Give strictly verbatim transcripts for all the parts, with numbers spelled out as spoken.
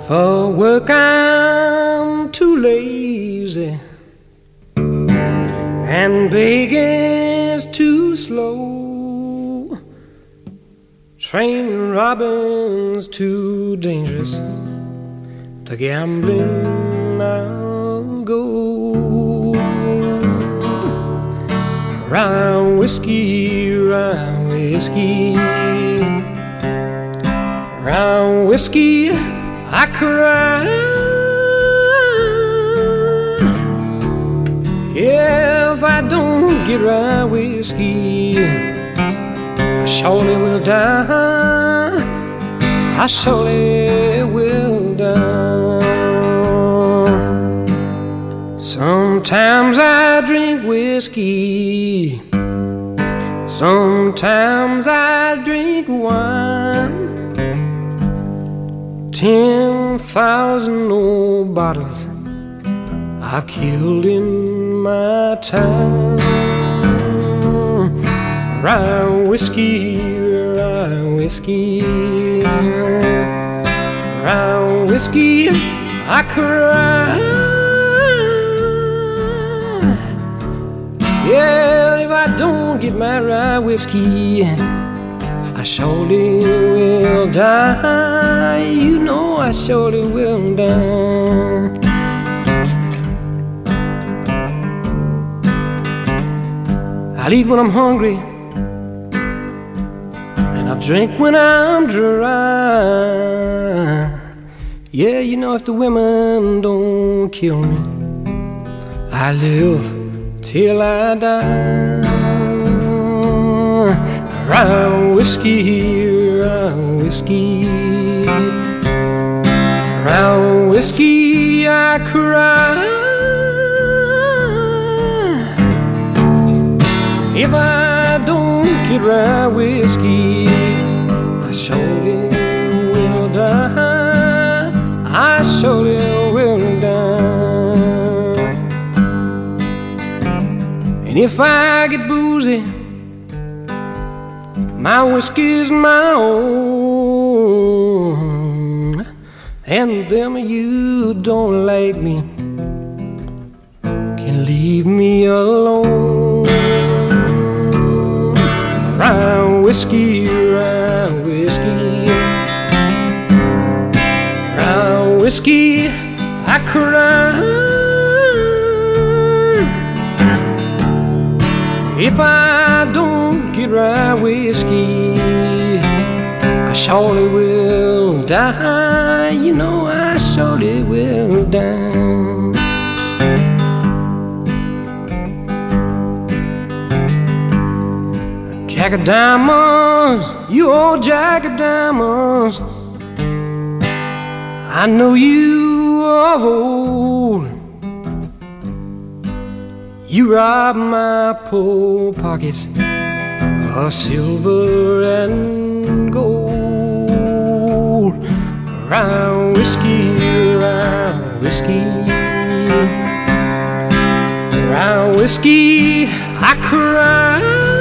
For work I'm too lazy, and begging's too slow. Train robbing's too dangerous. To gambling I'll go. Rye whiskey, rye whiskey, rye whiskey, I cry. Yeah, if I don't get rye whiskey, I surely will die. I surely will die. Sometimes I drink whiskey, sometimes I drink wine. Ten thousand old bottles I've killed in my time. Rye whiskey, rye whiskey, rye whiskey, I cry. Yeah, if I don't get my rye whiskey, I surely will die. You know I surely will die. I'll eat when I'm hungry, and I'll drink when I'm dry. Yeah, you know if the women don't kill me, I live till I die. Rye whiskey, rye whiskey, rye whiskey, I cry. If I don't get rye whiskey, I surely will die. I surely will die. And if I get boozy, my whiskey's my own. And them of you don't like me can leave me alone. Rye whiskey, rye whiskey, rye whiskey, I cry. If I don't get rye whiskey, I surely will die. You know I surely will die. Jack of diamonds, you old Jack of diamonds, I know you of old. You robbed my poor pockets of silver and gold. Rye whiskey, rye whiskey, rye whiskey, I cry.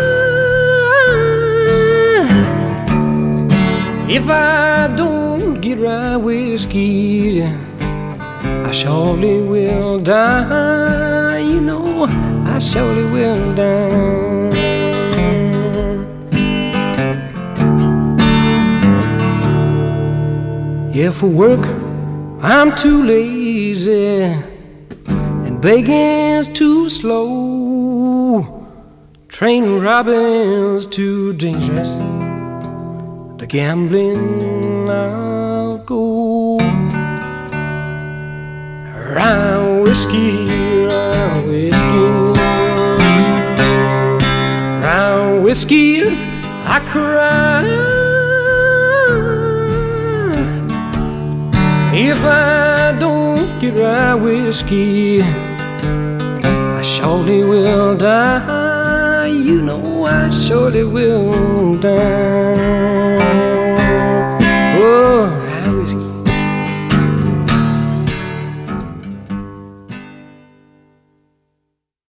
If I don't get rye whiskey, I surely will die. You know I surely will die. Yeah, for work I'm too lazy, and begging's too slow. Train robbing's too dangerous. To gambling I'll go. Rye whiskey, rye whiskey, rye whiskey, I cry. If I don't get rye whiskey, I surely will die. You know I surely will die. Oh,